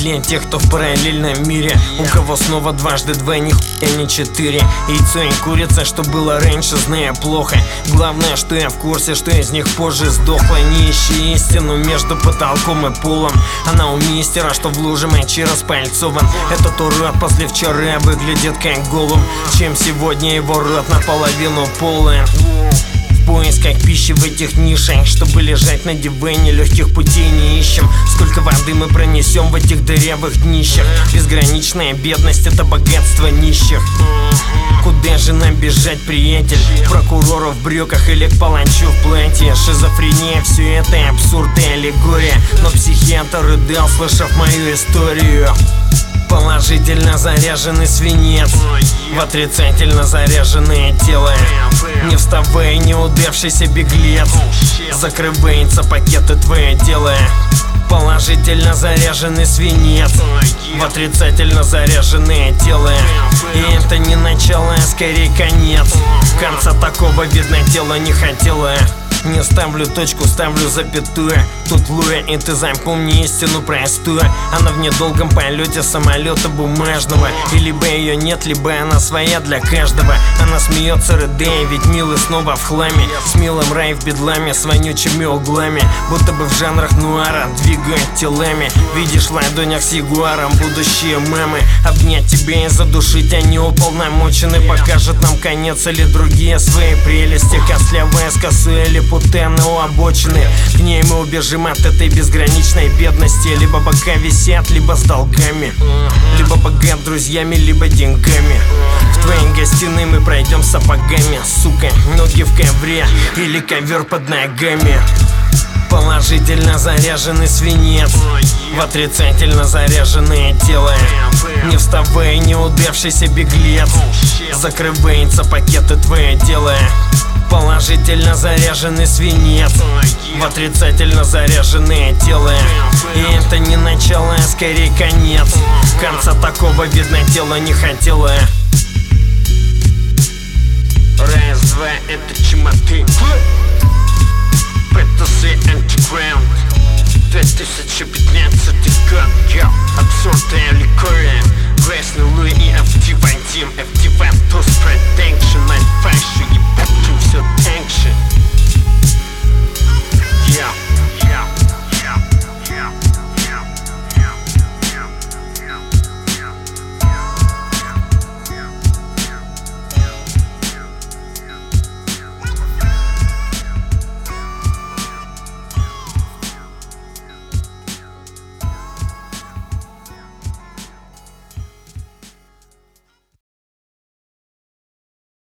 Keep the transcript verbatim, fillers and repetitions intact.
для тех, кто в параллельном мире. У кого снова дважды два, нихуя не четыре. Яйцо и курица, что было раньше, зная плохо. Главное, что я в курсе, что из них позже сдохла. Не ищи истину между потолком и полом. Она у мистера, что в луже мочи распальцован. Этот урод после вчера выглядит как голубь, чем сегодня его рот наполовину полон. В поисках пищи в этих нишах, чтобы лежать на диване, легких путей не ищем. Сколько воды мы пронесем в этих дырявых днищах. Безграничная бедность — это богатство нищих. Куда же нам бежать, приятель? Прокурору в брюках или к паланчу в платье? Шизофрения, все это абсурд и аллегория. Но психиатр рыдал, слышав мою историю. Положительно заряженный свинец, в отрицательно заряженное тело. Не вставай, неудавшийся беглец, закрывается пакеты твое дело. Положительно заряженный свинец, в отрицательно заряженное тело. И это не начало, а скорее конец. Конца такого, видно, тело не хотело. Не ставлю точку, ставлю запятую. Тут Луя, и ты запомни истину простую. Она в недолгом полете самолета бумажного. И либо ее нет, либо она своя для каждого. Она смеется, рыдая, ведь милый снова в хламе. С милым рай в бедламе, с вонючими углами. Будто бы в жанрах нуара двигают телами. Видишь в ладонях с ягуаром будущие мемы. Обнять тебя и задушить, они уполномочены. Покажут нам конец или другие свои прелести. Костлявая с косой или путена у обочины. К ней мы убежим от этой безграничной бедности. Либо бока висят, либо с долгами. Либо богат друзьями, либо деньгами. В твоей гостиной мы пройдем сапогами. Сука, ноги в ковре или ковер под ногами. Положительно заряженный свинец, в отрицательно заряженное тело. Не вставай, неудавшийся беглец, закрывается пакеты твое дело. Положительно заряженный свинец, в отрицательно заряженное тело. И это не начало, а скорее конец. Конца такого, видно, тело не хотело. Раз, два, это